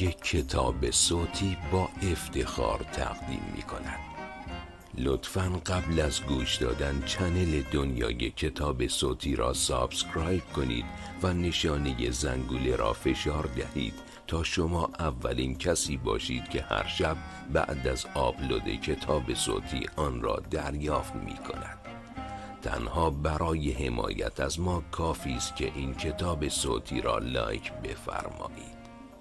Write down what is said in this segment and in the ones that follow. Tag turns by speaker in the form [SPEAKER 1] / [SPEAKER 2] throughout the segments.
[SPEAKER 1] یک کتاب صوتی با افتخار تقدیم می کند. لطفاً قبل از گوش دادن چنل دنیای کتاب صوتی را سابسکرایب کنید و نشانه زنگوله را فشار دهید تا شما اولین کسی باشید که هر شب بعد از آپلود کتاب صوتی آن را دریافت می کند. تنها برای حمایت از ما کافی است که این کتاب صوتی را لایک بفرمایید.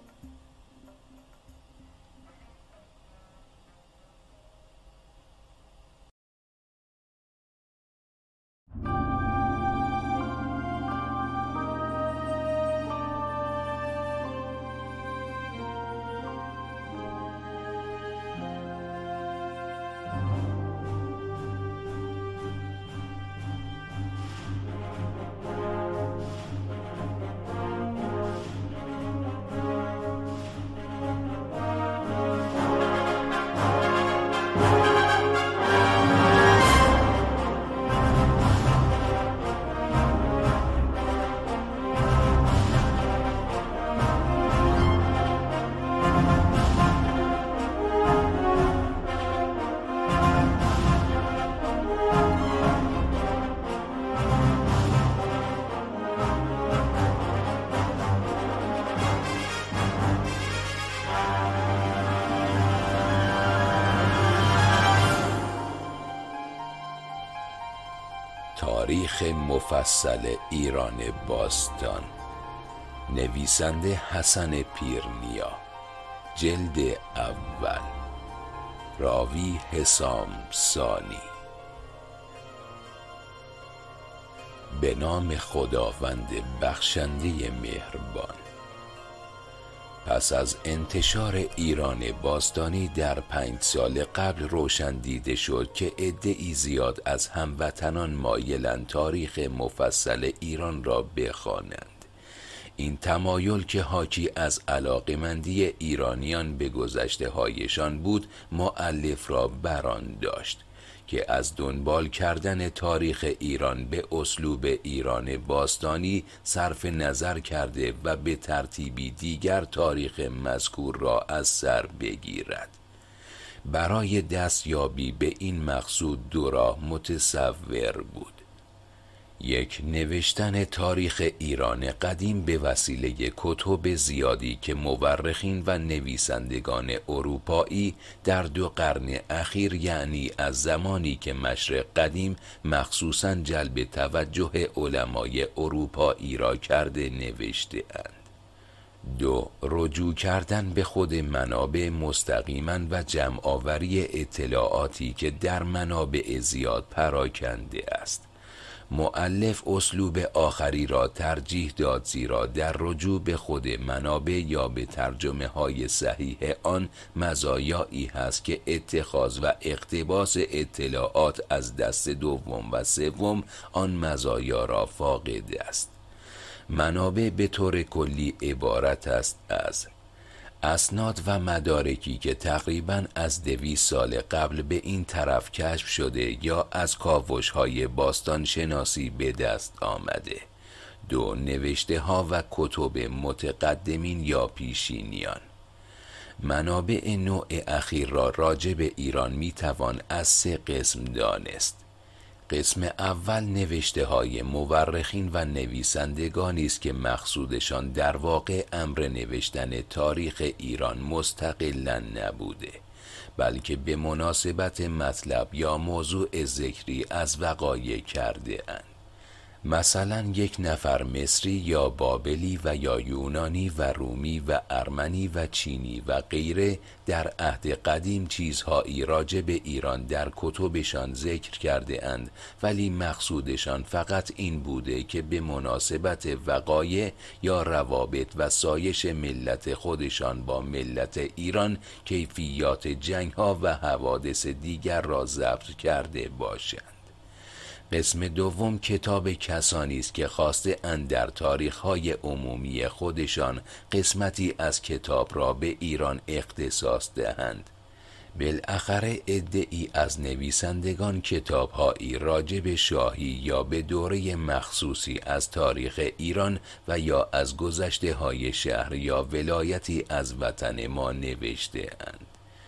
[SPEAKER 1] تاریخ مفصل ایران باستان، نویسنده حسن پیرنیا، جلد اول، راوی حسام سانی. به نام خداوند بخشنده مهربان. پس از انتشار ایران باستانی در 5 سال قبل روشن دیده شد که عده‌ای زیاد از هموطنان مایلند تاریخ مفصل ایران را بخوانند. این تمایل که حاکی از علاقه‌مندی ایرانیان به گذشته هایشان بود، مؤلف را برآن داشت که از دنبال کردن تاریخ ایران به اسلوب ایران باستانی صرف نظر کرده و به ترتیبی دیگر تاریخ مذکور را از سر بگیرد. برای دستیابی به این مقصود دو راه متصور بود: یک، نوشتن تاریخ ایران قدیم به وسیله کتب زیادی که مورخین و نویسندگان اروپایی در 2 قرن اخیر، یعنی از زمانی که مشرق قدیم مخصوصاً جلب توجه علمای اروپایی را کرده نوشته اند. 2، رجوع کردن به خود منابع مستقیما و جمع‌آوری اطلاعاتی که در منابع زیاد پراکنده است. مؤلف اسلوب آخری را ترجیح داد، زیرا در رجوع به خود منابع یا به ترجمه های صحیح آن مزایایی هست که اتخاذ و اقتباس اطلاعات از دست دوم و سوم آن مزایا را فاقد است. منابع به طور کلی عبارت است از اسناد و مدارکی که تقریباً از 200 سال قبل به این طرف کشف شده یا از کاوش‌های باستان شناسی به دست آمده. 2، نوشته ها و کتب متقدمین یا پیشینیان. منابع نوع اخیر را راجع به ایران می توان از 3 قسم دانست. قسم اول نوشته های مورخین و نویسندگانی است که مقصودشان در واقع امر نوشتن تاریخ ایران مستقلاً نبوده، بلکه به مناسبت مطلب یا موضوع ذکری از وقایع کرده اند. مثلا یک نفر مصری یا بابلی و یا یونانی و رومی و ارمنی و چینی و غیره در عهد قدیم چیزهایی راجع به ایران در کتبشان ذکر کرده اند، ولی مقصودشان فقط این بوده که به مناسبت وقایع یا روابط و سایش ملت خودشان با ملت ایران کیفیات جنگ ها و حوادث دیگر را ضبط کرده باشند. قسم دوم کتاب کسانی است که خواسته اند در تاریخ‌های عمومی خودشان قسمتی از کتاب را به ایران اختصاص دهند. بالاخره عده‌ای از نویسندگان کتاب‌هایی راجع به شاهی یا به دوره مخصوصی از تاریخ ایران و یا از گذشته‌های شهر یا ولایتی از وطن ما نوشته اند.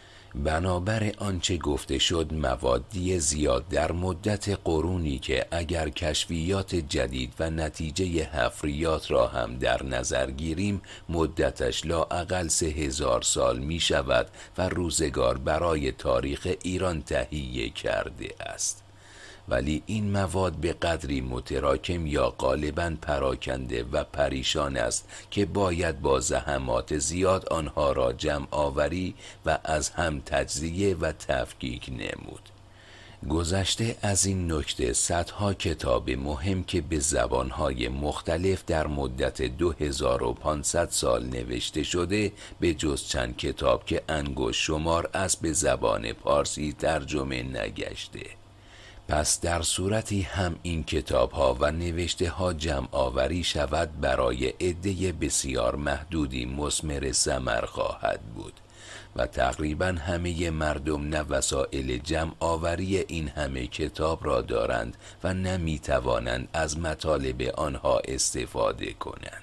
[SPEAKER 1] بنابر آنچه گفته شد، موادی زیاد در مدت قرونی که اگر کشفیات جدید و نتیجه حفریات را هم در نظر گیریم مدتش لااقل 3000 سال می شود و روزگار برای تاریخ ایران تهیه کرده است. ولی این مواد به قدری متراکم یا غالباً پراکنده و پریشان است که باید با زحمات زیاد آنها را جمع آوری و از هم تجزیه و تفکیک نمود. گذشته از این نکته صدها کتاب مهم که به زبانهای مختلف در مدت 2500 سال نوشته شده به جز چند کتاب که انگشت شمار است به زبان پارسی ترجمه نگشته. پس در صورتی هم این کتاب ها و نوشته ها جمع آوری شود برای عده بسیار محدودی مثمر ثمر خواهد بود و تقریبا همه مردم نه وسایل جمع آوری این همه کتاب را دارند و نمی توانند از مطالب آنها استفاده کنند.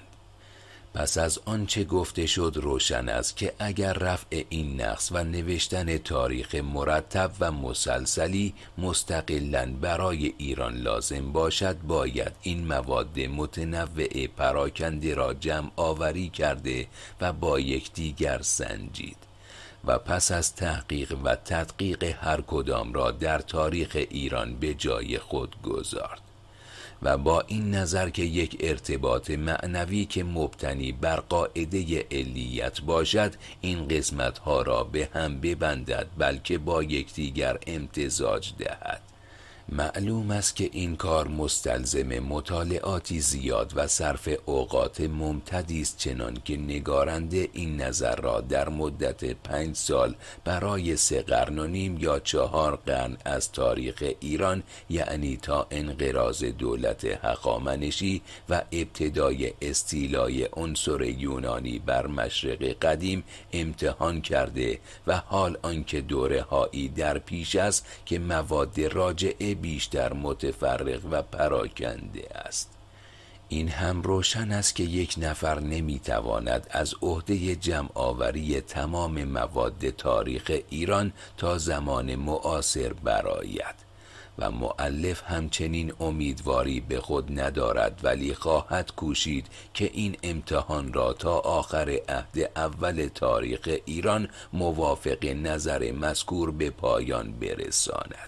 [SPEAKER 1] پس از آنچه گفته شد روشن است که اگر رفع این نقص و نوشتن تاریخ مرتب و مسلسلی مستقلاً برای ایران لازم باشد باید این مواد متنوع پراکنده را جمع آوری کرده و با یکدیگر سنجید و پس از تحقیق و تدقیق هر کدام را در تاریخ ایران به جای خود گذارد و با این نظر که یک ارتباط معنوی که مبتنی بر قاعده علیت باشد این قسمت ها را به هم ببندد بلکه با یکدیگر امتزاج دهد. معلوم است که این کار مستلزم مطالعاتی زیاد و صرف اوقات ممتدی است، چنان که نگارنده این نظر را در مدت 5 سال برای 3 قرن و نیم یا 4 قرن از تاریخ ایران، یعنی تا انقراض دولت هخامنشی و ابتدای استیلای عنصر یونانی بر مشرق قدیم امتحان کرده و حال آنکه دوره هایی در پیش است که مواد راجعه بیشتر متفرق و پراکنده است. این هم روشن است که یک نفر نمیتواند از عهده جمع آوری تمام مواد تاریخ ایران تا زمان معاصر برآید و مؤلف همچنین امیدواری به خود ندارد، ولی خواهد کوشید که این امتحان را تا آخر عهد اول تاریخ ایران موافق نظر مذکور به پایان برساند.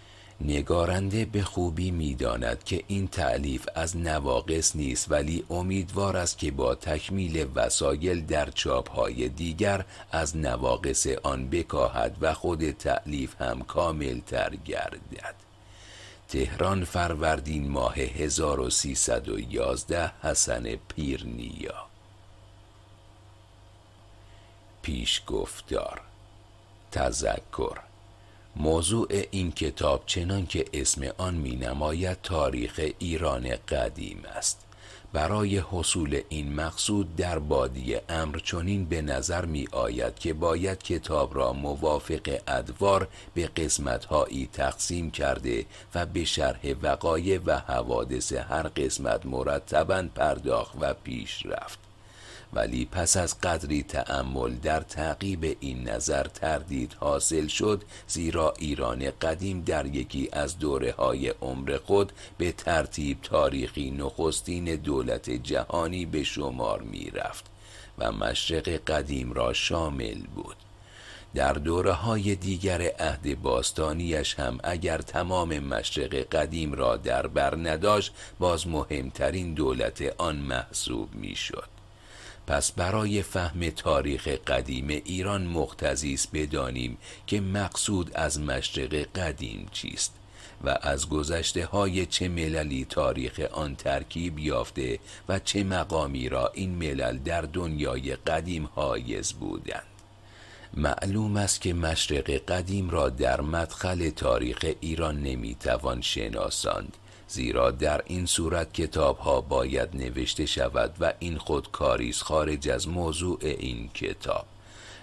[SPEAKER 1] نگارنده به خوبی می‌داند که این تألیف از نواقص نیست، ولی امیدوار است که با تکمیل وسایل در چاپ‌های دیگر از نواقص آن بکاهد و خود تألیف هم کامل تر گردد. تهران، فروردین ماه 1311. حسن پیرنیا. پیشگفتار. تذکر: موضوع این کتاب چنان که اسم آن می نماید تاریخ ایران قدیم است. برای حصول این مقصود در بادی امر چنین به نظر می آید که باید کتاب را موافق ادوار به قسمت‌هایی تقسیم کرده و به شرح وقایع و حوادث هر قسمت مرتباً پرداخت و پیش رفت. ولی پس از قدری تأمل در تعقیب این نظر تردید حاصل شد، زیرا ایران قدیم در یکی از دوره‌های عمر خود به ترتیب تاریخی نخستین دولت جهانی به شمار می رفت و مشرق قدیم را شامل بود. در دوره‌های دیگر عهد باستانیش هم اگر تمام مشرق قدیم را در بر نداشت، باز مهمترین دولت آن محسوب می شد. پس برای فهم تاریخ قدیم ایران مقتضی است بدانیم که مقصود از مشرق قدیم چیست و از گذشته های چه مللی تاریخ آن ترکیب یافته و چه مقامی را این ملل در دنیای قدیم حایز بودند. معلوم است که مشرق قدیم را در مدخل تاریخ ایران نمیتوان شناساند، زیرا در این صورت کتاب ها باید نوشته شود و این خود کاریست خارج از موضوع این کتاب.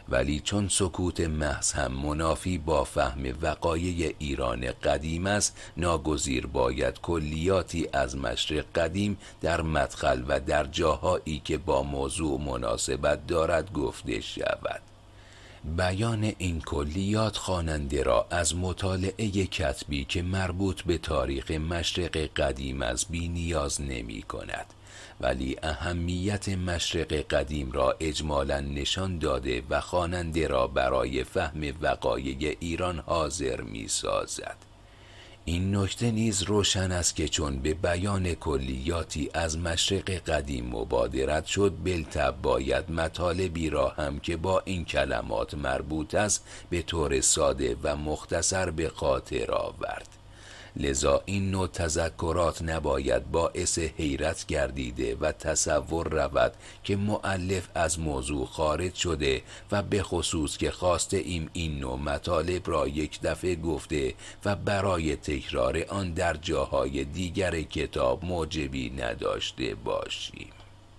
[SPEAKER 1] ولی چون سکوت محض هم منافی با فهم وقایع ایران قدیم است، ناگزیر باید کلیاتی از مشرق قدیم در مدخل و در جاهایی که با موضوع مناسبت دارد گفته شود. بیان این کلیات خواننده را از مطالعه کتبی که مربوط به تاریخ مشرق قدیم است بی نیاز نمی کند، ولی اهمیت مشرق قدیم را اجمالاً نشان داده و خواننده را برای فهم وقایع ایران حاضر می سازد. این نکته نیز روشن است که چون به بیان کلیاتی از مشرق قدیم مبادرت شد، بالطبع باید مطالبی را هم که با این کلمات مربوط است به طور ساده و مختصر به خاطر آورد. لذا این نوع تذکرات نباید باعث حیرت گردیده و تصور رود که مؤلف از موضوع خارج شده و به خصوص که خواسته ایم این نوع مطالب را یک دفعه گفته و برای تکرار آن در جاهای دیگر کتاب موجبی نداشته باشیم.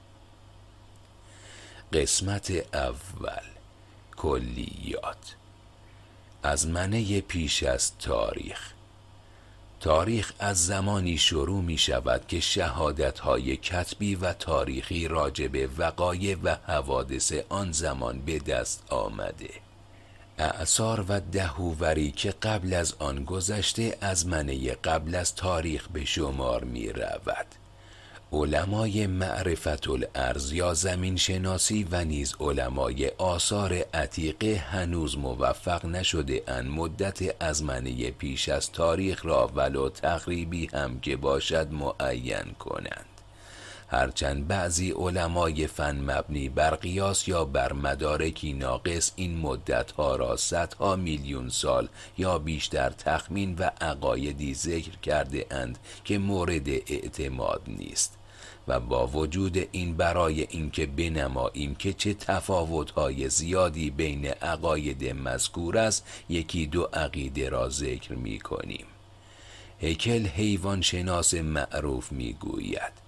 [SPEAKER 1] قسمت اول، کلیات. ازمنه پیش از تاریخ. تاریخ از زمانی شروع می شود که شهادت‌های کتبی و تاریخی راجع به وقایع و حوادث آن زمان به دست آمده. اعصار و دهووری که قبل از آن گذشته ازمنه قبل از تاریخ به شمار می رود. علمای معرفت الارض یا زمین شناسی و نیز علمای آثار عتیقه هنوز موفق نشده ان مدت ازمنه پیش از تاریخ را ولو تقریبی هم که باشد معین کنند. هرچند بعضی علمای فن مبنی بر قیاس یا بر مدارکی ناقص این مدتها را صدها میلیون سال یا بیشتر تخمین و عقایدی ذکر کرده اند که مورد اعتماد نیست و با وجود این برای اینکه بنماییم که چه تفاوت‌های زیادی بین عقاید مذکور است، یکی دو عقیده را ذکر می‌کنیم. هیکل حیوان شناس معروف می‌گوید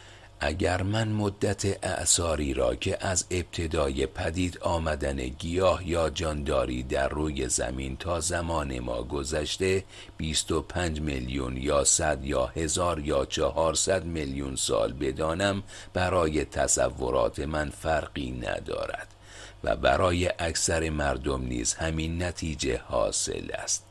[SPEAKER 1] اگر من مدت اعصاری را که از ابتدای پدید آمدن گیاه یا جانداری در روی زمین تا زمان ما گذشته 25 میلیون یا 100 یا 1000 یا 400 میلیون سال بدانم، برای تصورات من فرقی ندارد و برای اکثر مردم نیز همین نتیجه حاصل است.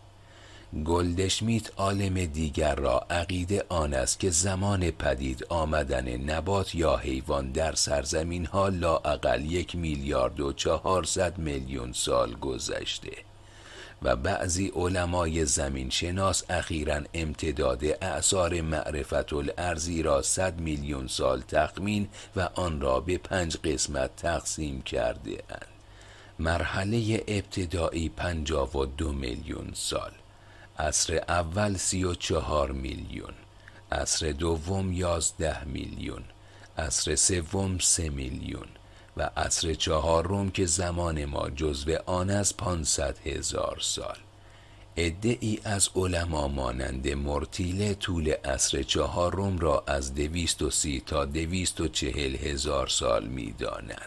[SPEAKER 1] گلدشمیت عالم دیگر را عقیده آن است که زمان پدید آمدن نبات یا حیوان در سرزمین ها لااقل 1,400,000,000 میلیون سال گذشته و بعضی علمای زمین شناس اخیراً امتداد اعصار معرفت الارضی را 100 میلیون سال تخمین و آن را به 5 قسمت تقسیم کرده اند. مرحله ابتدایی 52 میلیون سال، عصر اول 34 میلیون، عصر دوم 11 میلیون، عصر سوم 3 میلیون و عصر چهارم که زمان ما جزو آن است 500,000 سال. عده‌ای از علما مانند مرتیله طول عصر چهارم را از 230 تا 240,000 سال می دانند.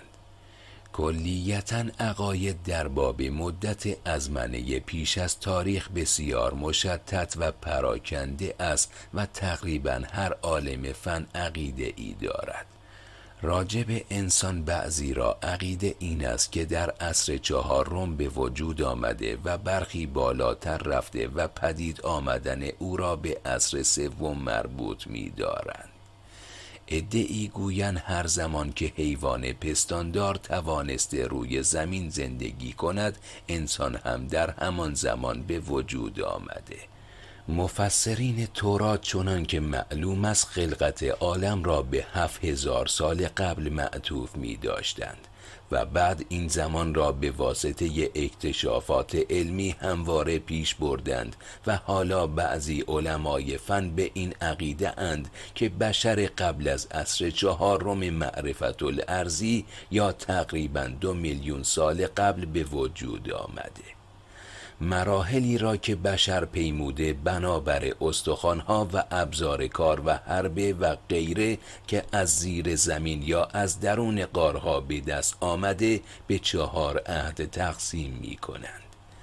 [SPEAKER 1] کلیتاً عقاید در باب مدت ازمنه پیش از تاریخ بسیار مشتت و پراکنده است و تقریباً هر عالم فن عقیده ای دارد. راجب انسان بعضی را عقیده این است که در عصر چهارم به وجود آمده و برخی بالاتر رفته و پدید آمدن او را به عصر سوم مربوط می دارند. عده‌ای گویند هر زمان که حیوان پستاندار توانسته روی زمین زندگی کند، انسان هم در همان زمان به وجود آمده. مفسرین تورات چنان که معلوم است خلقت عالم را به 7,000 سال قبل معطوف می داشتند و بعد این زمان را به واسطه اکتشافات علمی همواره پیش بردند و حالا بعضی علمای فن به این عقیده اند که بشر قبل از عصر چهارم معرفت الارضی یا تقریباً 2 میلیون سال قبل به وجود آمده. مراحلی را که بشر پیموده بنابر استخوان‌ها و ابزار کار و حربه و غیره که از زیر زمین یا از درون غارها به دست آمده به 4 عهد تقسیم می کنند.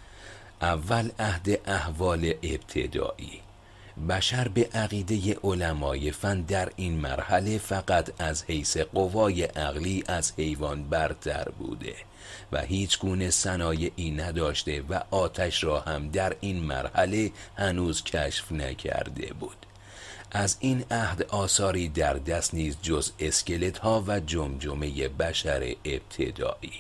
[SPEAKER 1] اول عهد احوال ابتدایی. بشر به عقیده علمای فن در این مرحله فقط از حیث قوای عقلی از حیوان برتر بوده و هیچ گونه صنایعی نداشته و آتش را هم در این مرحله هنوز کشف نکرده بود. از این عهد آثاری در دست نیست جز اسکلت ها و جمجمه بشر ابتدایی.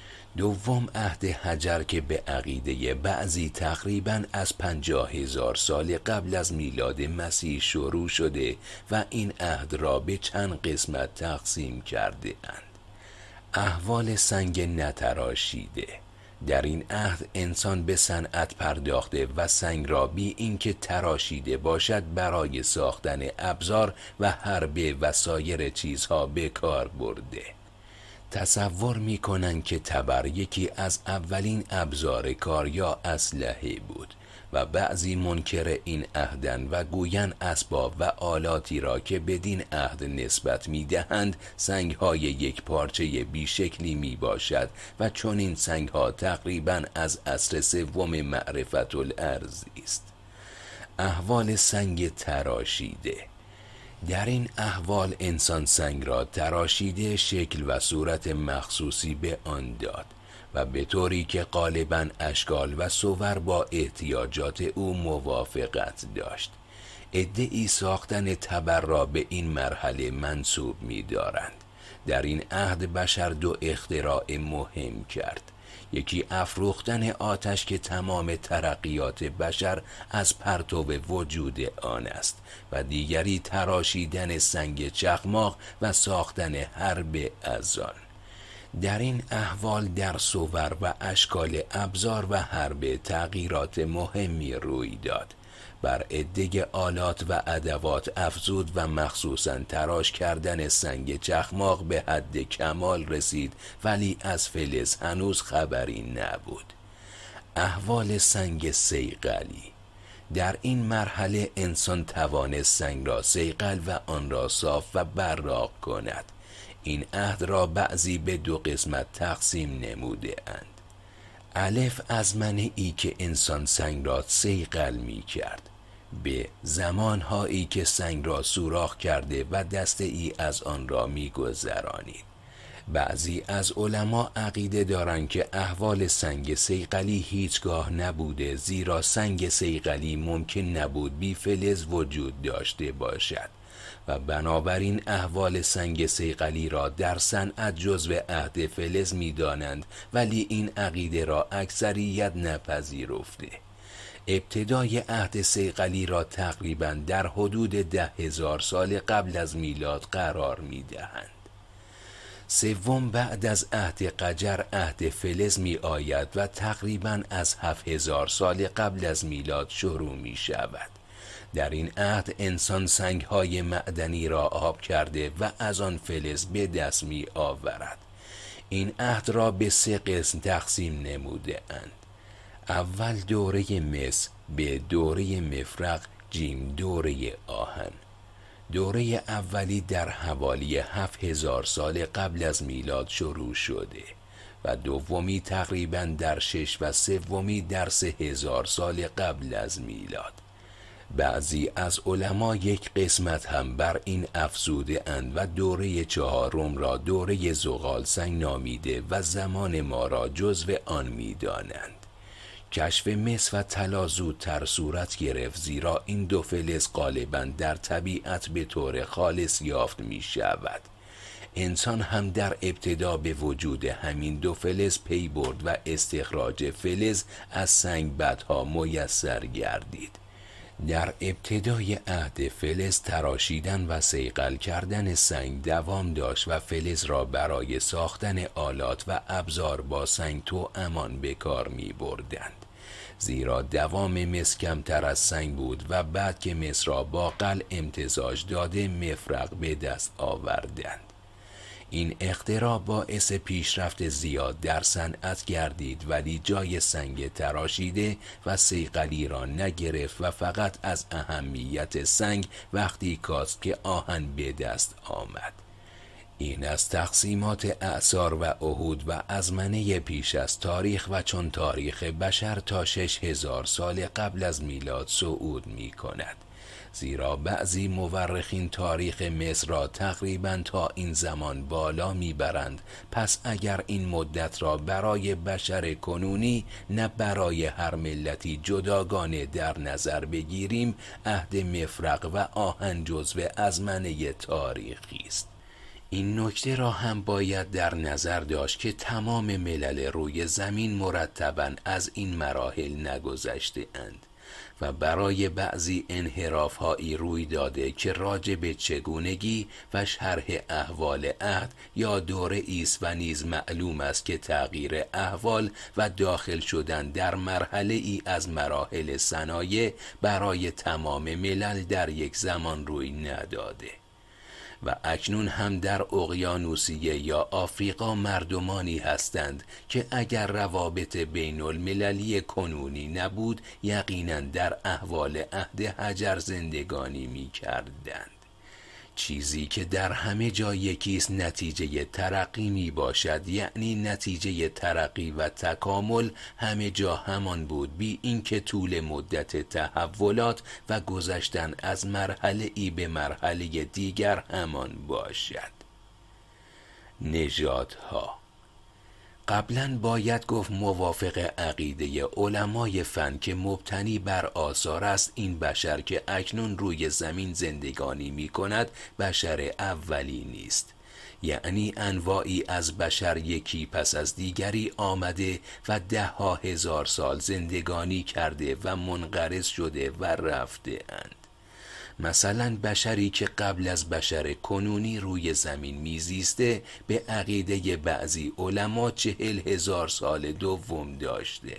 [SPEAKER 1] دوم عهد حجر که به عقیده بعضی تقریباً از 50,000 سال قبل از میلاد مسیح شروع شده و این عهد را به چند قسمت تقسیم کرده اند. احوال سنگ نتراشیده. در این عهد انسان به صنعت پرداخته و سنگ را بی اینکه تراشیده باشد برای ساختن ابزار و حربه و سایر چیزها به کار برده. تصور میکنن که تبر یکی از اولین ابزار کار یا اسلحه بود و بعضی منکر این عهدن و گوین اسباب و آلاتی را که بدین عهد نسبت میدهند سنگهای یک پارچه بیشکلی می باشد و چون این سنگها تقریبا از عصر سوم معرفت الارض است. احوال سنگ تراشیده. در این احوال انسان سنگ را تراشیده شکل و صورت مخصوصی به آن داد و به طوری که غالباً اشکال و صور با احتیاجات او موافقت داشت. عده‌ای ساختن تبر را به این مرحله منسوب می دارند. در این عهد بشر 2 اختراع مهم کرد. یکی افروختن آتش که تمام ترقیات بشر از پرتو وجود آن است و دیگری تراشیدن سنگ چخماق و ساختن حربه از آن. در این احوال در صور و اشکال ابزار و حربه تغییرات مهمی روی داد. بر عده آلات و ادوات افزود و مخصوصاً تراش کردن سنگ چخماق به حد کمال رسید ولی از فلز هنوز خبری نبود. احوال سنگ صیقلی. در این مرحله انسان توانست سنگ را صیقل و آن را صاف و براق کند. این عهد را بعضی به 2 قسمت تقسیم نموده اند. الف از منعی که انسان سنگ را صیقل می کرد. به زمانهایی که سنگ را سوراخ کرده و دسته ای از آن را می گذرانید. بعضی از علما عقیده دارند که احوال سنگ صیقلی هیچگاه نبوده زیرا سنگ صیقلی ممکن نبود بی فلز وجود داشته باشد و بنابراین احوال سنگ صیقلی را در صنعت جزو عهد فلز می دانند ولی این عقیده را اکثریت نپذیرفته. ابتدای عهد صیقلی را تقریباً در حدود 10,000 سال قبل از میلاد قرار می دهند. سوم بعد از عهد قجر عهد فلز می آید و تقریباً از 7,000 سال قبل از میلاد شروع می شود. در این عهد انسان سنگهای معدنی را آب کرده و از آن فلز به دست می آورد. این عهد را به 3 قسم تقسیم نموده اند. اول دوره مس به دوره مفرق جیم دوره آهن. دوره اولی در حوالی 7,000 سال قبل از میلاد شروع شده و دومی تقریباً در 6 و سومی در 3,000 سال قبل از میلاد. بعضی از علما 1 قسمت هم بر این افزوده اند و دوره 4 را دوره زغال سنگ نامیده و زمان ما را جزو آن می دانند. کشف مس و طلا زودتر صورت گرفت زیرا این 2 فلز غالباً در طبیعت به طور خالص یافت می شود. انسان هم در ابتدا به وجود همین 2 فلز پی برد و استخراج فلز از سنگ بعدها میسر گردید. در ابتدای عهد فلز تراشیدن و صیقل کردن سنگ دوام داشت و فلز را برای ساختن آلات و ابزار با سنگ توامان به کار می بردند. زیرا دوام مس کمتر از سنگ بود و بعد که مس را با قل امتزاج داده مفرق به دست آوردند. این اختراع باعث پیشرفت زیاد در صنعت گردید، ولی جای سنگ تراشیده و صیقلی را نگرفت و فقط از اهمیت سنگ وقتی کاست که آهن به دست آمد. این از تقسیمات اعصار و عهود و ازمنه پیش از تاریخ و چون تاریخ بشر تا 6000 سال قبل از میلاد صعود می کند. زیرا بعضی مورخین تاریخ مصر را تقریباً تا این زمان بالا میبرند. پس اگر این مدت را برای بشر کنونی نه برای هر ملتی جداگانه در نظر بگیریم، عهد مفرق و آهن جزو ازمنه تاریخی است. این نکته را هم باید در نظر داشت که تمام ملل روی زمین مرتباً از این مراحل نگذشته اند و برای بعضی انحراف‌هایی روی داده که راجع به چگونگی و شرح احوال عهد یا دوره ایست و نیز معلوم است که تغییر احوال و داخل شدن در مرحله ای از مراحل صنایع برای تمام ملل در یک زمان روی نداده. و اکنون هم در اقیانوسیه یا آفریقا مردمانی هستند که اگر روابط بین المللی کنونی نبود یقیناً در احوال عهد حجر زندگانی می کردند. چیزی که در همه جا یکیست نتیجه ترقی می باشد، یعنی نتیجه ترقی و تکامل همه جا همان بود، بی اینکه طول مدت تحولات و گذشتن از مرحله ای به مرحله دیگر همان باشد. نژادها قبلا باید گفت موافق عقیده علمای فن که مبتنی بر آثار است، این بشر که اکنون روی زمین زندگانی می کند بشر اولی نیست. یعنی انواعی از بشر یکی پس از دیگری آمده و 10,000 سال زندگانی کرده و منقرض شده و رفته اند. مثلا بشری که قبل از بشر کنونی روی زمین میزیسته به عقیده بعضی علما 40,000 سال دوم داشته.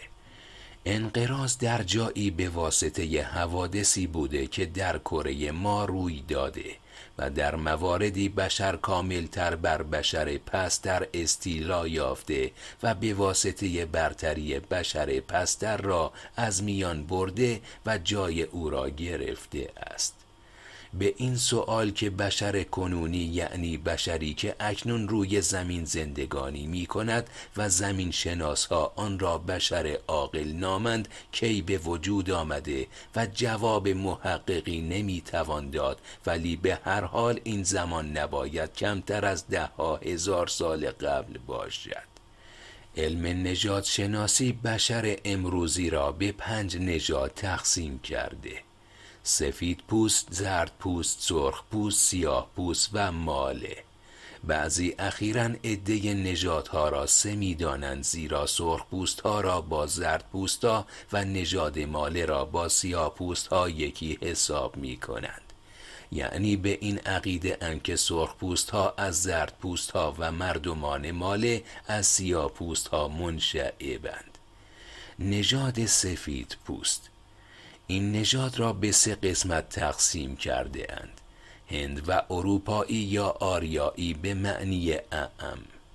[SPEAKER 1] انقراض در جایی به واسطه حوادثی بوده که در کره ما روی داده و در مواردی بشر کاملتر بر بشر پستر استیلا یافته و به واسطه برتری بشر پستر را از میان برده و جای او را گرفته است. به این سوال که بشر کنونی یعنی بشری که اکنون روی زمین زندگانی می کند و زمین شناس ها آن را بشر عاقل نامند کی به وجود آمده و جواب محققی نمی توان داد، ولی به هر حال این زمان نباید کمتر از 10,000 سال قبل باشد. علم نژاد شناسی بشر امروزی را به 5 نژاد تقسیم کرده: سفید پوست، زرد پوست، سرخ پوست، سیاه پوست و ماله. بعضی اخیراً عده نژادها را 3 می‌دانند، زیرا سرخ پوست ها را با زرد پوست ها و نژاد ماله را با سیاه پوست ها یکی حساب می کنند. یعنی به این عقیده اند که سرخ پوست ها از زرد پوست ها و مردمان ماله از سیاه پوست ها منشعبند. نژاد سفید پوست، این نژاد را به 3 قسمت تقسیم کرده اند: هند و اروپایی یا آریایی به معنی اعم،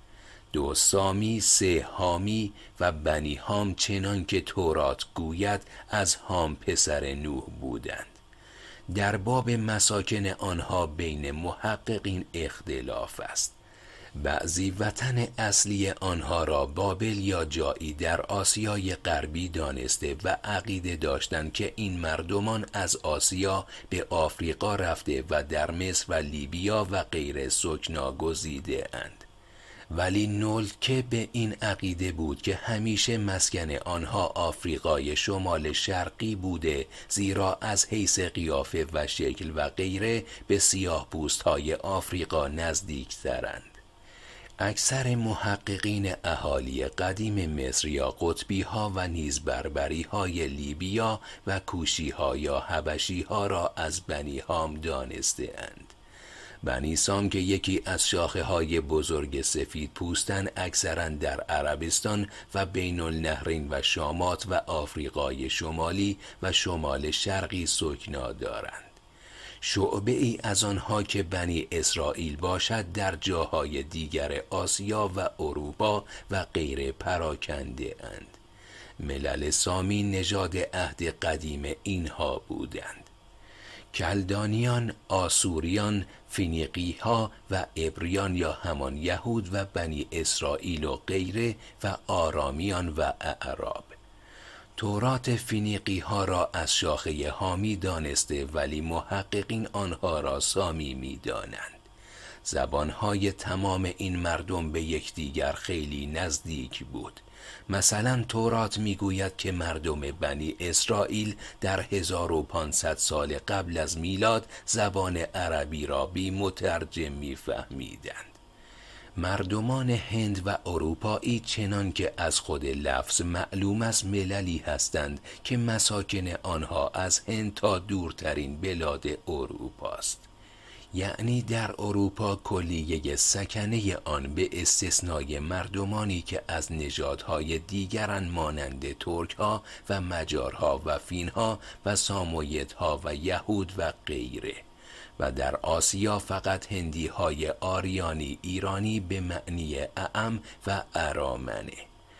[SPEAKER 1] 2 سامی، 3 حامی و بنی هام، چنان که تورات گوید از حام پسر نوح بودند. در باب مساکن آنها بین محققین اختلاف است. بعضی وطن اصلی آنها را بابل یا جایی در آسیای غربی دانسته و عقیده داشتند که این مردمان از آسیا به آفریقا رفته و در مصر و لیبیا و غیره سکنا گزیده اند. ولی نولکه به این عقیده بود که همیشه مسکن آنها آفریقای شمال شرقی بوده، زیرا از حیث قیافه و شکل و غیره به سیاه پوست های آفریقا نزدیک ترند. اکثر محققین اهالی قدیم مصر یا قطبی ها و نیز بربری های لیبیا و کوشی ها یا حبشی ها را از بنی هام دانسته اند. بنی سام که یکی از شاخه های بزرگ سفید پوستن، اکثرا در عربستان و بین النهرین و شامات و آفریقای شمالی و شمال شرقی سکنا دارند. شعبه ای از آنها که بنی اسرائیل باشد در جاهای دیگر آسیا و اروپا و غیر پراکنده اند. ملل سامی نژاد عهد قدیم اینها بودند. کلدانیان، آسوریان، فینیقی ها و عبریان یا همان یهود و بنی اسرائیل و غیره و آرامیان و اعراب. تورات فینیقی ها را از شاخه حامی دانسته ولی محققین آنها را سامی می دانند. زبانهای تمام این مردم به یکدیگر خیلی نزدیک بود. مثلا تورات میگوید که مردم بنی اسرائیل در 1500 سال قبل از میلاد زبان عربی را بی مترجم میفهمیدند. مردمان هند و اروپایی چنان که از خود لفظ معلوم است مللی هستند که مساکن آنها از هند تا دورترین بلاد اروپا است. یعنی در اروپا کلیه سکنه آن به استثنای مردمانی که از نژادهای دیگران مانند ترک‌ها و مجارها و فینها و سامویدها و یهود و غیره، و در آسیا فقط هندی‌های آریانی ایرانی به معنی اعم و ارامنه.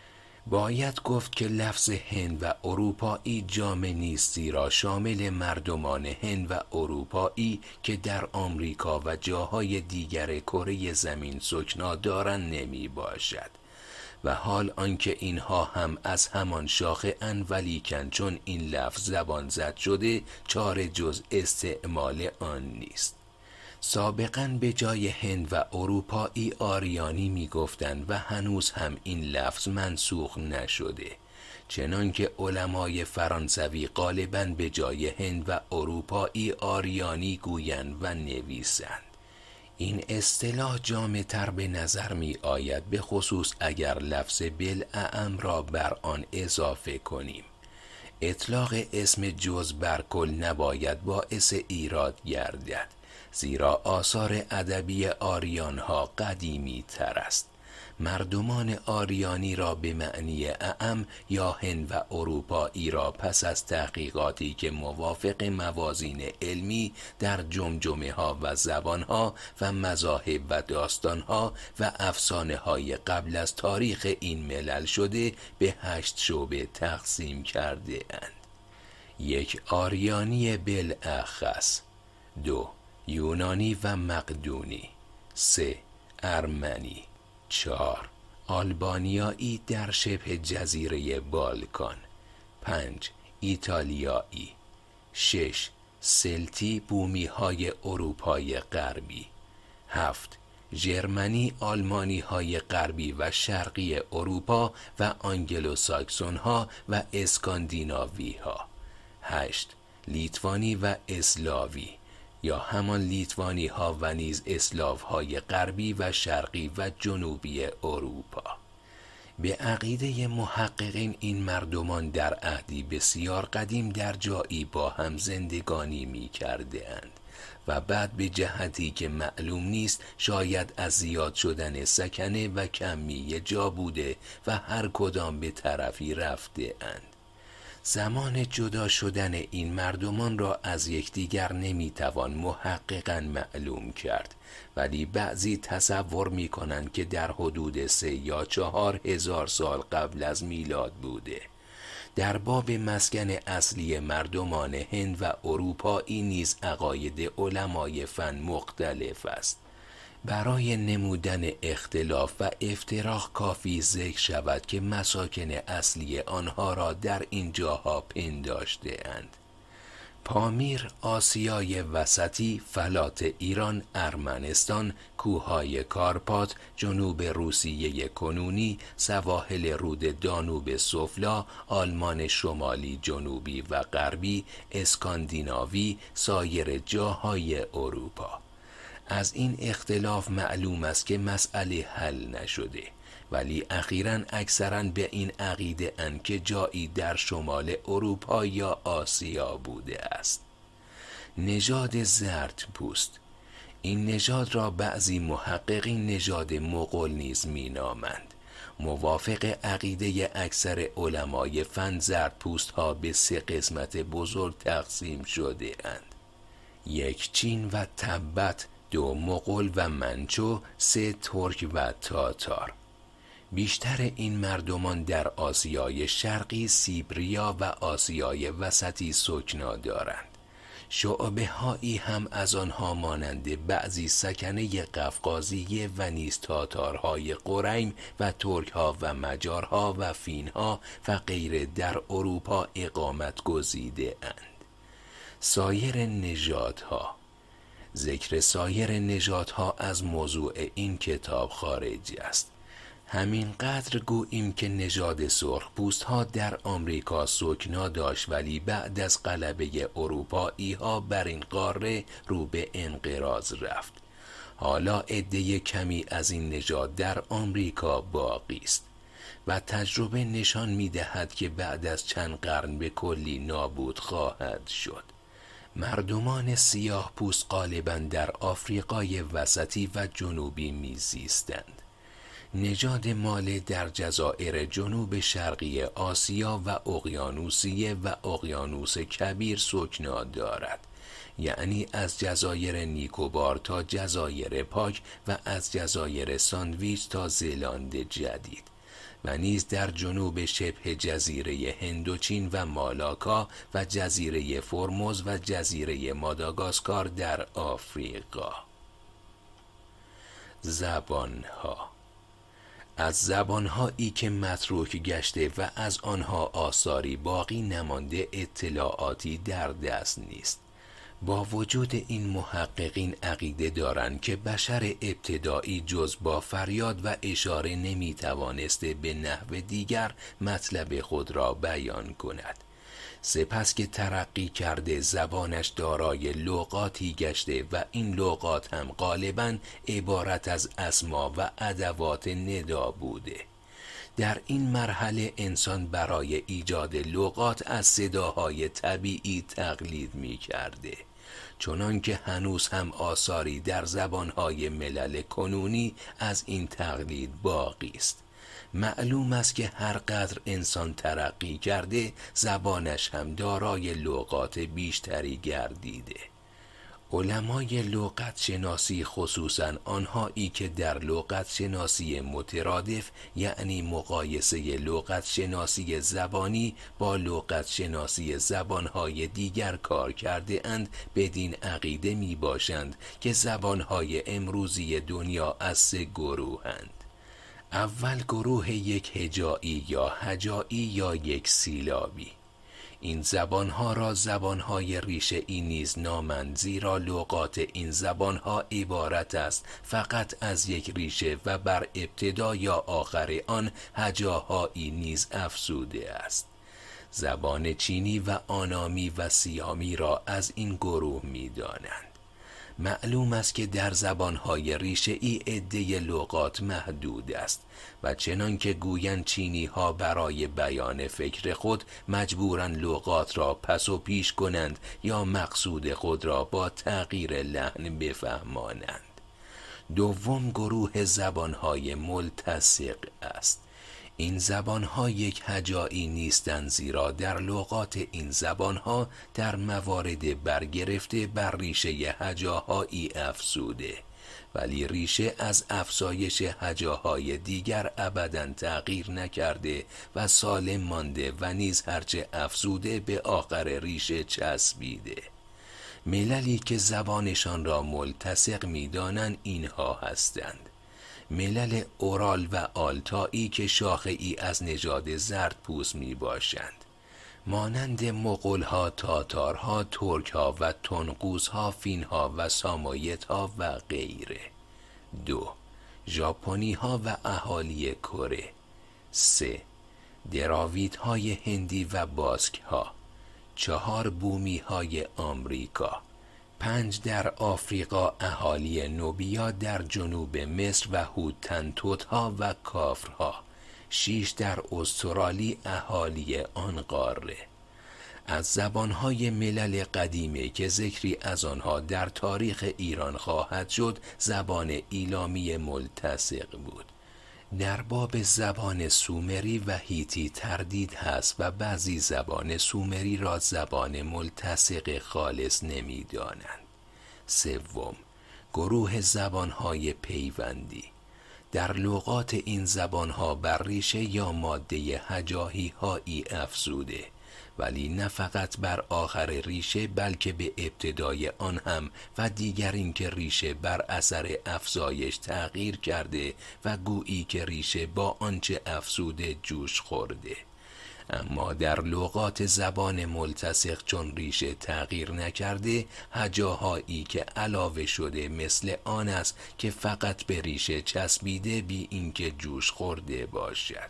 [SPEAKER 1] باید گفت که لفظ هند و اروپایی جامع نیست، زیرا شامل مردمان هند و اروپایی که در آمریکا و جاهای دیگر کره زمین سکنا دارند نمی باشد. و حال آنکه اینها هم از همان شاخه اند ولیکن چون این لفظ زبان زد شده چاره جز استعمال آن نیست. سابقاً به جای هند و اروپایی آریانی می گفتند و هنوز هم این لفظ منسوخ نشده، چنانکه علمای فرانسوی غالباً به جای هند و اروپایی آریانی گویند و نویسند. این اصطلاح جامع تر به نظر می آید، به خصوص اگر لفظ بالاعم را بر آن اضافه کنیم. اطلاق اسم جز بر کل نباید باعث ایراد گردد، زیرا آثار ادبی آریان ها قدیمی تر است. مردمان آریانی را به معنی اعم یا هند و اروپایی را پس از تحقیقاتی که موافق موازین علمی در جمجمه ها و زبان ها و مذاهب و داستان ها و افسانه های قبل از تاریخ این ملل شده به 8 شعبه تقسیم کرده اند. 1. آریانی بالاخص. 2. یونانی و مقدونی. 3. ارمنی. 4. آلبانیایی در شبه جزیره بالکان. 5. ایتالیایی. 6. سلتی بومی های اروپای غربی. 7. ژرمنی آلمانی های غربی و شرقی اروپا و آنگلو ساکسون ها و اسکاندیناوی ها. 8. لیتوانی و اسلاوی یا همان لیتوانی ها و نیز اسلاو های غربی و شرقی و جنوبی اروپا. به عقیده محققین این مردمان در عهدی بسیار قدیم در جایی با هم زندگانی می کرده اند و بعد به جهتی که معلوم نیست شاید از زیاد شدن سکنه و کمی جا بوده و هر کدام به طرفی رفته اند. زمان جدا شدن این مردمان را از یکدیگر نمیتوان محققاً معلوم کرد، ولی بعضی تصور میکنند که در حدود 3 یا 4 هزار سال قبل از میلاد بوده. در باب مسکن اصلی مردمان هند و اروپایی نیز عقاید علمای فن مختلف است. برای نمودن اختلاف و افتراق کافی ذکر شود که مساکن اصلی آنها را در این جاها پنداشته اند: پامیر، آسیای وسطی، فلات ایران، ارمنستان، کوههای کارپات، جنوب روسیه کنونی، سواحل رود دانوب سفلا، آلمان شمالی، جنوبی و غربی، اسکاندیناوی، سایر جاهای اروپا. از این اختلاف معلوم است که مسئله حل نشده، ولی اخیراً اکثراً به این عقیده اند که جایی در شمال اروپا یا آسیا بوده است. نژاد زرد پوست. این نژاد را بعضی محققین نژاد مغول نیز می نامند. موافق عقیده اکثر علمای فن زرد پوست ها به 3 قسمت بزرگ تقسیم شده اند: 1 چین و تبت، 2 مغول و منچو، 3 ترک و تاتار. بیشتر این مردمان در آسیای شرقی، سیبریا و آسیای وسطی سکنا دارند. شعبه هایی هم از آنها مانند بعضی سکنه قفقازیه و نیز تاتارهای قریم و ترکها و مجارها و فینها و غیره در اروپا اقامت گزیده اند. سایر نژادها. ذکر سایر نژادها از موضوع این کتاب خارج است. همین قدر گوییم که نژاد سرخپوست ها در آمریکا سکنا داشت، ولی بعد از غلبه اروپایی ها بر این قاره رو به انقراض رفت. حالا عده کمی از این نژاد در آمریکا باقی است و تجربه نشان می دهد که بعد از چند قرن به کلی نابود خواهد شد. مردمان سیاه پوست غالباً در آفریقای وسطی و جنوبی می زیستند. نژاد ماله در جزایر جنوب شرقی آسیا و اقیانوسیه و اقیانوس کبیر سکنا دارد، یعنی از جزایر نیکوبار تا جزایر پاک و از جزایر ساندویچ تا زلاند جدید و نیز در جنوب شبه جزیره هندوچین و مالاکا و جزیره فرموز و جزیره ماداگاسکار در آفریقا. زبانها. از زبانهایی که متروک گشته و از آنها آثاری باقی نمانده اطلاعاتی در دست نیست. با وجود این محققین عقیده دارند که بشر ابتدایی جز با فریاد و اشاره نمیتوانسته به نحو دیگر مطلب خود را بیان کند. سپس که ترقی کرده زبانش دارای لغاتی گشته و این لغات هم غالباً عبارت از اسما و ادوات ندا بوده. در این مرحله انسان برای ایجاد لغات از صداهای طبیعی تقلید می کرده، چنان که هنوز هم آثاری در زبانهای ملل کنونی از این تقلید باقی است. معلوم است که هر قدر انسان ترقی کرده زبانش هم دارای لغات بیشتری گردیده. علمای لغت شناسی، خصوصا آنهایی که در لغت شناسی مترادف یعنی مقایسه لغت شناسی زبانی با لغت شناسی زبانهای دیگر کار کرده اند، بدین عقیده می باشند که زبانهای امروزی دنیا از 3 گروهند. اول گروه یک هجایی یا هجایی یا یک سیلابی. این زبانها را زبانهای ریشه ای نیز نامند، زیرا لغات این زبانها عبارت است فقط از یک ریشه و بر ابتدا یا آخر آن هجاهایی نیز افزوده است. زبان چینی و آنامی و سیامی را از این گروه می دانند. معلوم است که در زبانهای ریشه‌ای عده لغات محدود است و چنان که گویند چینی ها برای بیان فکر خود مجبورن لغات را پس و پیش کنند یا مقصود خود را با تغییر لحن بفهمانند. دوم گروه زبانهای ملتصق است. این زبانها یک هجایی نیستند، زیرا در لغات این زبانها در موارد برگرفته بر ریشه هجاهایی افزوده، ولی ریشه از افزایش هجاهای دیگر ابداً تغییر نکرده و سالم مانده و نیز هرچه افزوده به آخر ریشه چسبیده. مللی که زبانشان را ملتصق می‌دانند اینها هستند: ملل اورال و آلتایی که شاخه ای از نژاد زردپوست می باشند، مانند مغول‌ها، تاتارها، ترک‌ها و تنقوزها، فین‌ها و سامویدها و غیره. 2. ژاپنی‌ها و اهالی کره. 3. دراویدهای هندی و باسک‌ها. 4. بومی‌های آمریکا. 5. در آفریقا اهالی نوبیا در جنوب مصر و هوتنتوت‌ها و کافرها. 6. در استرالی اهالی آن قاره. از زبانهای ملل قدیمه که ذکری از آنها در تاریخ ایران خواهد شد، زبان ایلامی ملتصق بود. در باب زبان سومری و هیتی تردید هست و بعضی زبان سومری را زبان ملتصق خالص نمی دانند. سوم، گروه زبانهای پیوندی. در لغات این زبانها بر ریشه یا ماده هجاهی هایی افزوده، ولی نه فقط بر آخر ریشه بلکه به ابتدای آن هم، و دیگر اینکه ریشه بر اثر افزایش تغییر کرده و گویی که ریشه با آنچه افزوده جوش خورده. اما در لغات زبان ملتصق چون ریشه تغییر نکرده، هجاهایی که علاوه شده مثل آن است که فقط به ریشه چسبیده بی اینکه جوش خورده باشد.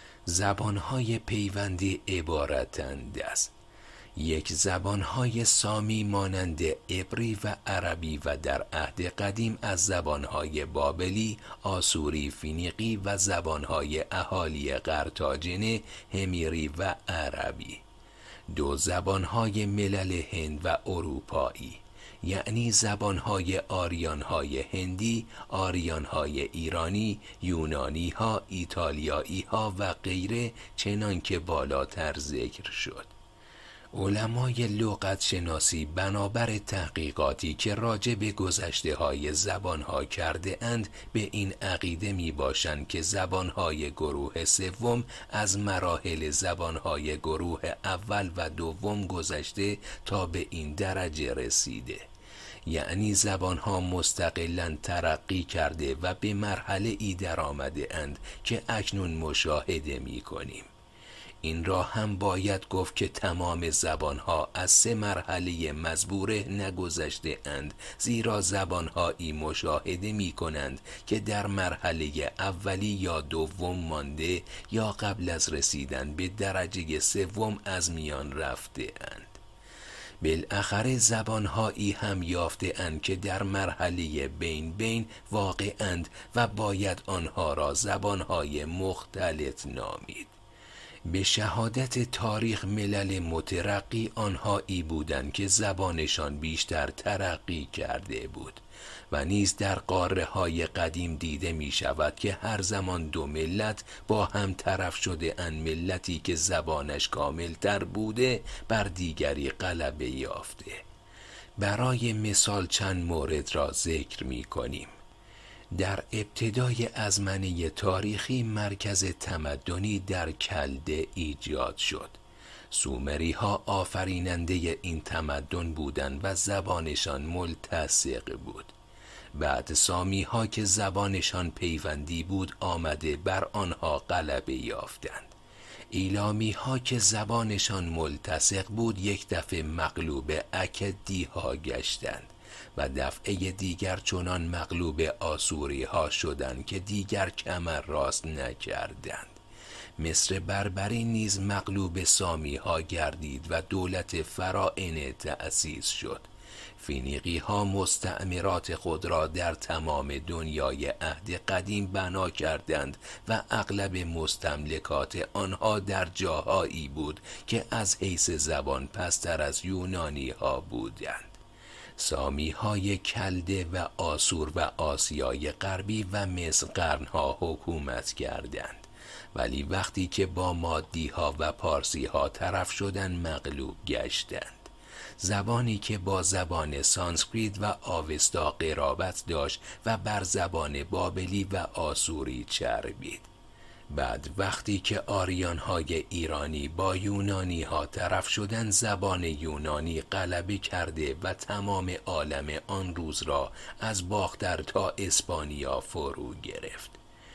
[SPEAKER 1] زبانهای پیوندی عبارتند از یک، زبانهای سامی مانند عبری و عربی و در عهد قدیم از زبانهای بابلی، آسوری، فینیقی و زبانهای اهالی قرتاجنه، همیری و عربی. دو، زبانهای ملل هند و اروپایی، یعنی زبانهای آریانهای هندی، آریانهای ایرانی، یونانی ها، ایتالیایی ها و غیره، چنان که بالاتر ذکر شد. علمای لغت شناسی بنابر تحقیقاتی که راجع به گذشته های زبانها کرده اند به این عقیده می باشند که زبانهای گروه سوم از مراحل زبانهای گروه اول و دوم گذشته تا به این درجه رسیده، یعنی زبانها مستقلاً ترقی کرده و به مرحله ای در آمده اند که اکنون مشاهده می کنیم. این را هم باید گفت که تمام زبانها از سه مرحله مزبوره نگذشته اند، زیرا زبانهایی مشاهده می کنند که در مرحله اولی یا دوم مانده یا قبل از رسیدن به درجه سوم از میان رفته اند. بالاخره زبانهایی هم یافته اند که در مرحله بین واقع اند و باید آنها را زبانهای مختلط نامید. به شهادت تاریخ ملل مترقی آنهایی بودند که زبانشان بیشتر ترقی کرده بود و نیز در قاره های قدیم دیده می شود که هر زمان دو ملت با هم طرف شده اند، ملتی که زبانش کامل تر بوده بر دیگری غلبه یافته. برای مثال چند مورد را ذکر می کنیم. در ابتدای ازمنه تاریخی مرکز تمدنی در کلده ایجاد شد. سومری ها آفریننده این تمدن بودند و زبانشان ملتصق بود. بعد سامی ها که زبانشان پیوندی بود آمده بر آنها غلبه یافتند. ایلامی ها که زبانشان ملتصق بود یک دفعه مغلوب اکدی ها گشتند و دفعه دیگر چنان مغلوب آسوری ها شدند که دیگر کمر راست نکردند. مصر بربری نیز مغلوب سامی ها گردید و دولت فراعنه تأسیس شد. فینیقی ها مستعمرات خود را در تمام دنیای عهد قدیم بنا کردند و اغلب مستملکات آنها در جاهایی بود که از حیث زبان پستر از یونانی ها بودند. سامی های کلده و آسور و آسیای غربی و مصر قرنها حکومت کردند، ولی وقتی که با مادی ها و پارسی ها طرف شدن مغلوب گشتند. زبانی که با زبان سانسکریت و آوستا قرابت داشت و بر زبان بابلی و آسوری چربید. بعد وقتی که آریان های ایرانی با یونانی ها طرف شدن زبان یونانی غلبه کرده و تمام عالم آن روز را از باختر تا اسپانیا فرو گرفت.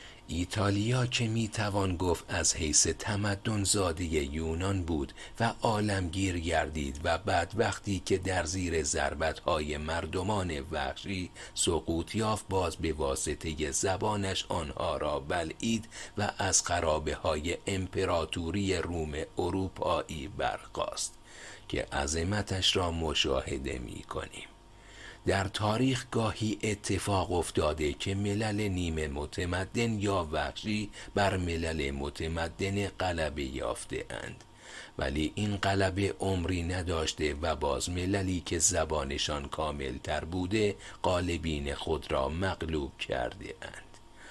[SPEAKER 1] ایتالیا که میتوان گفت از حیث تمدن زاده یونان بود و عالمگیر گردید و بعد وقتی که در زیر ضربت‌های مردمان وحشی سقوط یافت باز به واسطه زبانش آنها را بلعید و از خرابه‌های امپراتوری روم اروپایی برخاست که عظمتش را مشاهده می‌کنیم. در تاریخ گاهی اتفاق افتاده که ملل نیمه متمدن یا وحشی بر ملل متمدن غلبه یافته اند، ولی این غلبه عمری نداشته و باز مللی که زبانشان کامل تر بوده غالبین خود را مغلوب کرده اند.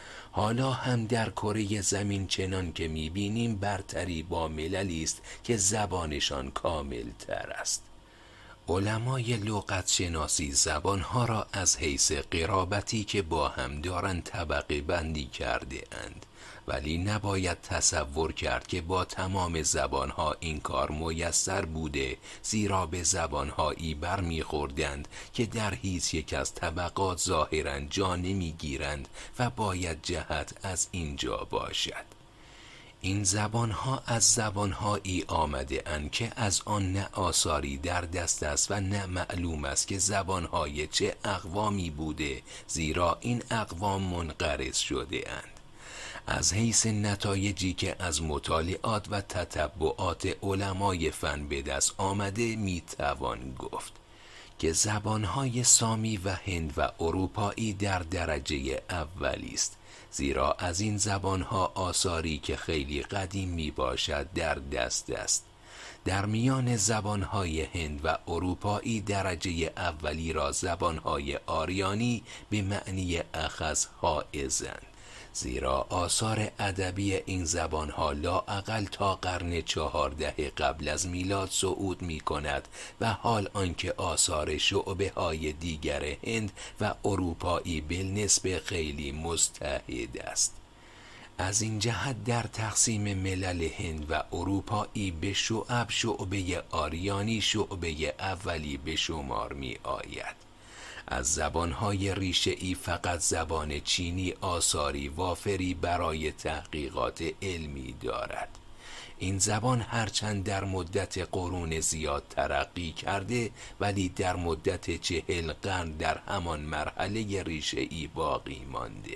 [SPEAKER 1] حالا هم در کره زمین چنان که می‌بینیم برتری با مللی است که زبانشان کامل تر است. علمای لغت شناسی زبانها را از حیث قرابتی که با هم دارند طبقه بندی کرده اند، ولی نباید تصور کرد که با تمام زبانها این کار میسر بوده، زیرا به زبانهایی برمیخوردند که در هیچ یک از طبقات ظاهراً جا نمیگیرند و باید جهت از اینجا باشد. این زبانها از زبانهایی آمده اند که از آن نه آثاری در دست است و نه معلوم است که زبانهای چه اقوامی بوده، زیرا این اقوام منقرض شده اند. از حیث نتایجی که از مطالعات و تتبعات علمای فن به دست آمده میتوان گفت که زبانهای سامی و هند و اروپایی در درجه اولی است، زیرا از این زبانها آثاری که خیلی قدیم می باشد در دست است. در میان زبانهای هند و اروپایی درجه اولی را زبانهای آریانی به معنی اخذ حائزند، زیرا آثار ادبی این زبانها لااقل تا قرن 14 قبل از میلاد صعود می کند و حال آنکه آثار شعبه های دیگر هند و اروپایی بالنسبه خیلی مستحد است. از این جهت در تقسیم ملل هند و اروپایی به شعب شعبه آریانی شعبه اولی به شمار می آید. از زبانهای ریشه‌ای فقط زبان چینی آثاری وافری برای تحقیقات علمی دارد. این زبان هرچند در مدت قرون زیاد ترقی کرده، ولی در مدت 40 قرن در همان مرحله ریشه‌ای باقی مانده.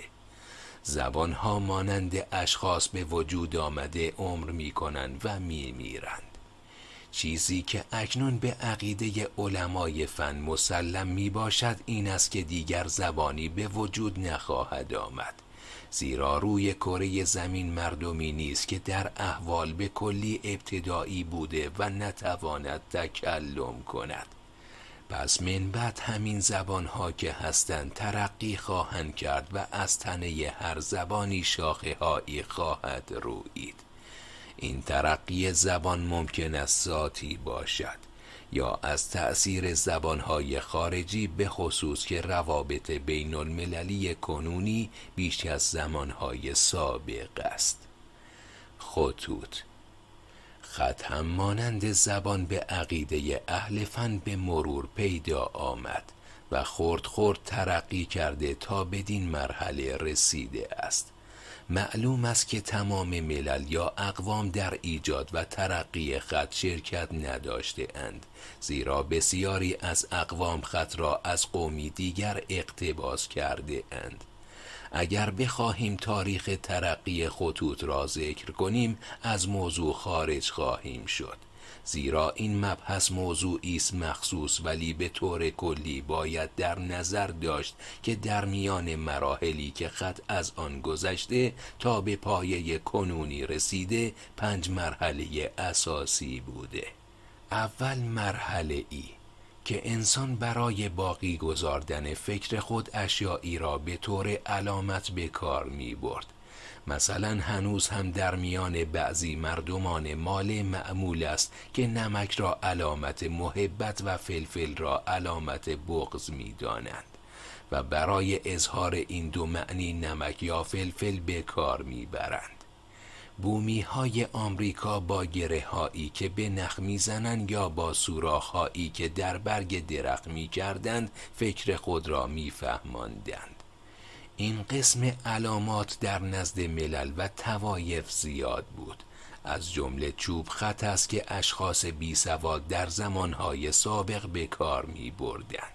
[SPEAKER 1] زبانها مانند اشخاص به وجود آمده عمر می کنند و می میرند. چیزی که اکنون به عقیده علمای فن مسلم می باشد این است که دیگر زبانی به وجود نخواهد آمد، زیرا روی کره زمین مردمی نیست که در احوال به کلی ابتدایی بوده و نتواند تکلم کند. پس من بعد همین زبانها که هستند ترقی خواهند کرد و از تنه هر زبانی شاخه هایی خواهد رویید. این ترقی زبان ممکن است ذاتی باشد یا از تأثیر زبانهای خارجی، به خصوص که روابط بین المللی کنونی بیش از زمانهای سابق است. خطوط خط هم مانند زبان به عقیده اهل فن به مرور پیدا آمد و خرد خرد ترقی کرده تا بدین مرحله رسیده است. معلوم است که تمام ملل یا اقوام در ایجاد و ترقی خط شرکت نداشته اند، زیرا بسیاری از اقوام خط را از قومی دیگر اقتباس کرده اند. اگر بخواهیم تاریخ ترقی خطوط را ذکر کنیم از موضوع خارج خواهیم شد، زیرا این مبحث موضوعی است مخصوص، ولی به طور کلی باید در نظر داشت که در میان مراحلی که خط از آن گذشته تا به پایه کنونی رسیده 5 مرحله اساسی بوده. اول مرحله ای که انسان برای باقی گذاردن فکر خود اشیایی را به طور علامت به کار می برد. مثلا هنوز هم در میان بعضی مردمان ماله معمول است که نمک را علامت محبت و فلفل را علامت بغض می دانند و برای اظهار این دو معنی نمک یا فلفل به کار می برند. بومی های آمریکا با گره هایی که به نخ می زنند یا با سوراخ هایی که در برگ درخت می کردند فکر خود را می فهماندند. این قسم علامات در نزد ملل و طوایف زیاد بود. از جمله چوب خط است که اشخاص بی سواد در زمانهای سابق به کار می بردند.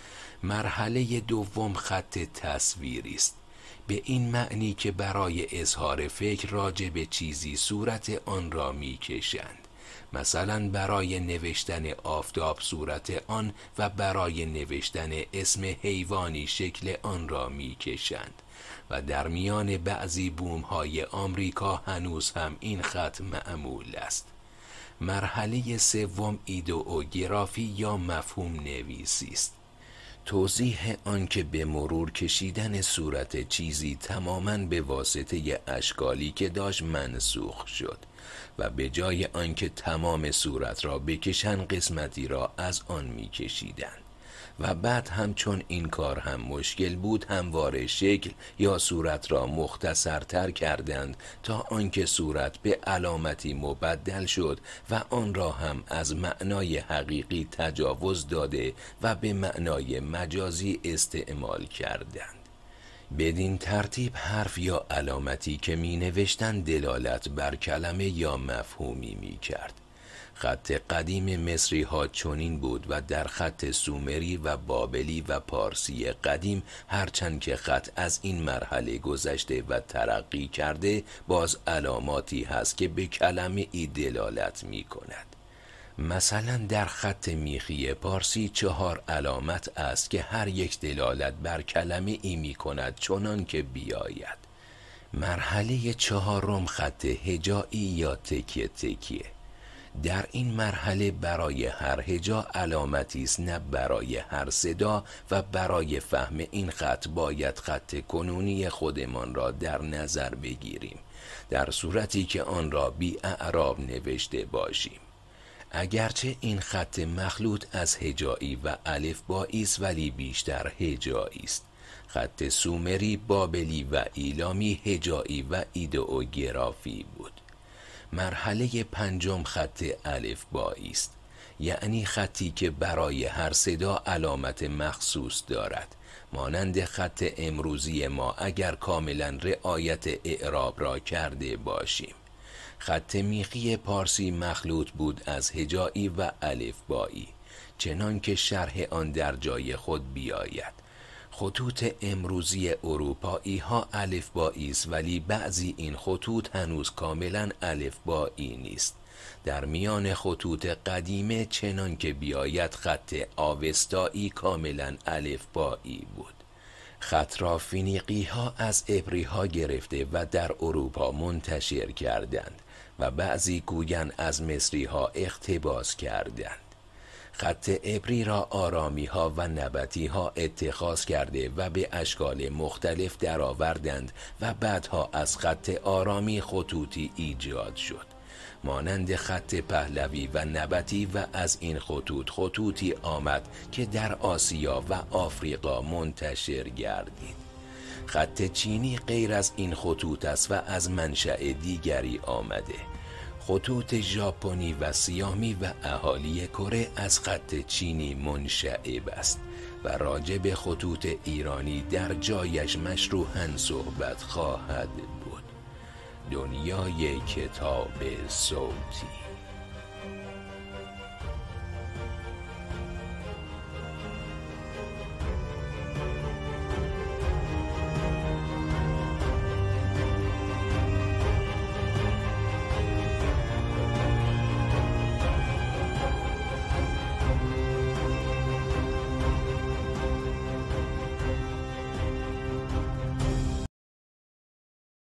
[SPEAKER 1] مرحله دوم خط تصویری است، به این معنی که برای اظهار فکر راجع به چیزی صورت آن را می کشند. مثلا برای نوشتن آفتاب صورت آن و برای نوشتن اسم حیوانی شکل آن را می کشند و در میان بعضی بوم‌های آمریکا هنوز هم این خط معمول است. مرحله سوم ایدئوگرافی یا مفهوم نویسی است. توضیح آنکه به مرور کشیدن صورت چیزی تماماً به واسطه اشکالی که داشت منسوخ شد و به جای آنکه تمام صورت را بکشند قسمتی را از آن می کشیدند و بعد همچون این کار هم مشکل بود همواره شکل یا صورت را مختصرتر کردند تا آنکه صورت به علامتی مبدل شد و آن را هم از معنای حقیقی تجاوز داده و به معنای مجازی استعمال کردند. بدین ترتیب حرف یا علامتی که می نوشتن دلالت بر کلمه یا مفهومی می کرد. خط قدیم مصری ها چنین بود و در خط سومری و بابلی و پارسی قدیم هرچند که خط از این مرحله گذشته و ترقی کرده باز علاماتی هست که به کلمه ای دلالت می کند. مثلا در خط میخی پارسی 4 علامت است که هر یک دلالت بر کلمه ای می کند چنان که بیاید. مرحله 4 خط هجایی یا تکیه تکیه. در این مرحله برای هر هجا علامتی است نه برای هر صدا و برای فهم این خط باید خط کنونی خودمان را در نظر بگیریم در صورتی که آن را بی اعراب نوشته باشیم. اگرچه این خط مخلوط از هجایی و الفبایی است ولی بیشتر هجایی است. خط سومری، بابلی و ایلامی هجایی و ایدئوگرافی بود. مرحله 5 خط الفبایی است، یعنی خطی که برای هر صدا علامت مخصوص دارد، مانند خط امروزی ما اگر کاملا رعایت اعراب را کرده باشیم. خط میخی پارسی مخلوط بود از هجایی و الفبایی، چنان که شرح آن در جای خود بیاید. خطوط امروزی اروپایی ها الفبایی است ولی بعضی این خطوط هنوز کاملا الفبایی نیست. در میان خطوط قدیمه چنان که بیاید خط آوستایی کاملا الفبایی بود. خط را فینیقی ها از عبری ها گرفته و در اروپا منتشر کردند و بعضی گویند از مصری ها اقتباس کردند. خط عبری را آرامی ها و نبطی ها اتخاذ کرده و به اشکال مختلف درآوردند و بعدها از خط آرامی خطوطی ایجاد شد مانند خط پهلوی و نبطی و از این خطوطی آمد که در آسیا و آفریقا منتشر گردید. خط چینی غیر از این خطوط است و از منشأ دیگری آمده. خطوط ژاپنی و سیامی و اهالی کره از خط چینی منشعب است و راجع به خطوط ایرانی در جایش مشروحاً صحبت خواهد بود. دنیای کتاب صوتی.